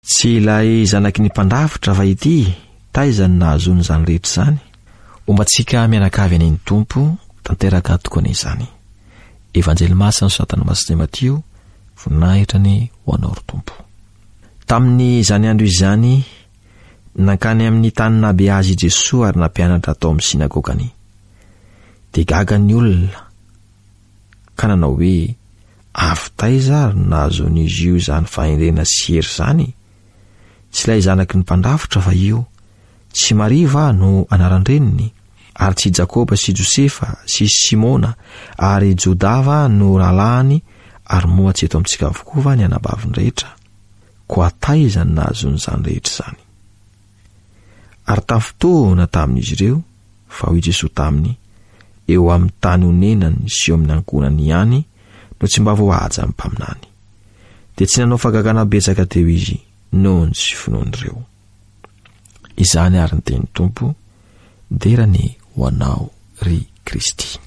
Tsy ilay zanaky ny mpandavitra va ity taizany nahazony zany rehetra zany. Ombantsika mianakavy any ny tompo tanteraka tokoa n'izany. Evanjely masina satana masina Matio voninahitra ny ho anao ry tompo. Tamin'ny izany andro izany nankany amin'ny tany nabe azy Jesosy ary nampianatra atao amin'ny sinagogany. Dia gaga ny olona ka nanao hoe avy taiza ary nahazon'izy io zany fahendrena sy hery zany. Tsy ilay zanaky ny mpandavitra va io? Tsy Maria va no anaran-dreniny? Ary tsy Jakoba sy Josefa sy Simona ary Joda va no rahalahiny? Ary moa tsy eto amintsika avokoa va ny anabaviny rehetra? Koa taiza ny nahazon'izany rehetra zany? Ary tamin'ny fotoana tamin'izy ireo fa hoy Jesosy taminy, eo amin'ny tany honenany sy eo amin'ny ankonany ihany no tsy mba voahaja amin'ny mpaminany. Dia tsy nanao fagagana betsaka teo izy nohony sy finoan'ireo. Izany ary ny teny Tompo, derany ho anao ry Kristy.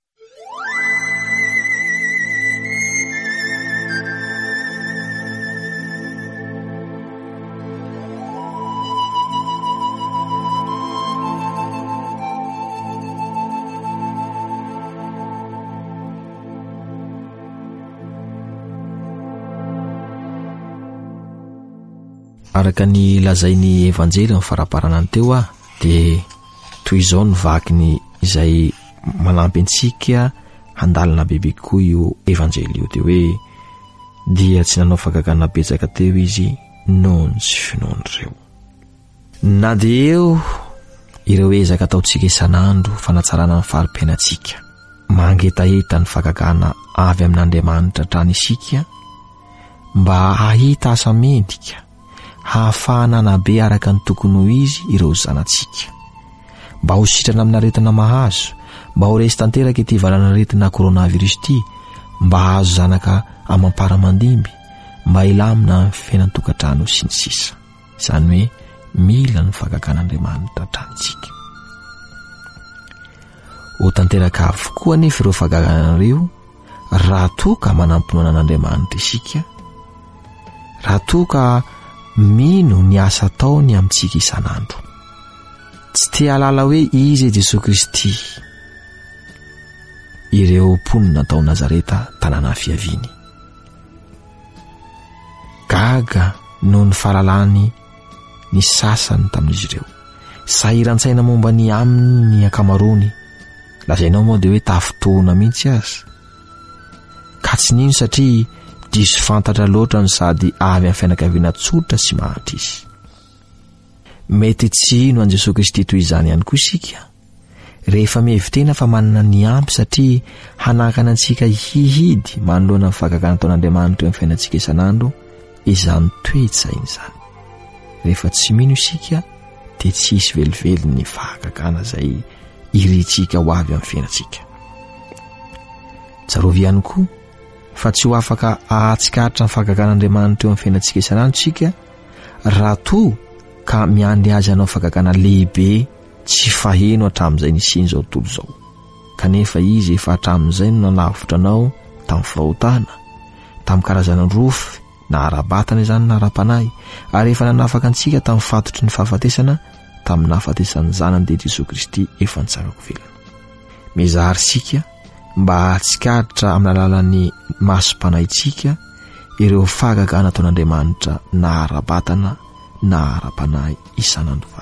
Araka ny lazainy evanjely amin'ny faraparana ny teo dia toy izao ny vakiny izay manampy antsika handalina bebe koa io evanjely io, dia hoe dia tsy nanao fagagana betsaka teo izy nohony sy finoan'ireo. Na dia eo ireo ezaka ataontsika isan'andro fanatsarana ny fari-piainantsika, mangetaheta ny fagagana avy amin'Andriamanitra trany isika mba hahita asa mendrika hahafahana nabe araka ny tokony ho izy ireo zanantsika, mba ho sitrana aminaretina mahazo, mba ho resy tanteraka ity valanaretina koronavirus ity, mba hahazo zanaka amamparamandimby, mba hilamina amin'ny fiainan-tokantrano sy ny sisa. Izany hoe mila ny fagagan'Andriamanitra tranitsika. Ho tanteraka avokoa nefa ireo fagaganareo raha toa ka manampinoana an'Andriamanitra isika, raha toa ka mino ny asa ataony amintsika isan'andro. Tsy te halala hoe izy Jesosy Kristy, ireo mponina tao Nazareta tanàna fiaviany. Gaga noho ny fahalalany ny sasany tamin'izy ireo, sahiran-tsaina momba ny aminy ny akamarony, lazainao moa dia hoe tafotoana mihitsy aza. Ka tsy nino satria diso fantatra loatra no sady avy amin'ny fianakaviana tsotra sy mahatra izy. Mety tsy ino an Jesosy Kristy toy izany ihany koa isika rehefa mihevitena fa manana ny ampy satria hanakana antsika hihidy manoloana ny fagagana taon'Andriamanitra eo amin'ny fiainantsika isan'andro izany toe-tsaina izany. Rehefa tsy mino isika dia tsy hisy velively ny fagagana izay irintsika ho avy amin'ny fiainantsika. Tsarovy ihany koa fa tsy ho afaka ahatsikatra ny fagagan'Andriamanitra eo amin'ny fiainantsika isan'andro isika raha toa ka miandry azy hanao fagagana lehibe tsy faheno hatramin'izay nisiny izao tontolo izao. Kanefa izy efa hatramin'izay no nalavitra anao tamin'ny fahotana, tamin'ny karazana rofy na ara-batana izany na ara-panahy, ary efa nanafaka antsika tamin'ny fatotry ny fahafatesana tamin'ny nahafatesan'ny zanany dia Jesosy Kristy efa nitsangako velona. Mizary sika mba hahatsikatra amin'ny alalan'ny masom-panahintsika ireo fagagana ataon'Andriamanitra na ara-batana na ara-panahy isan'andro.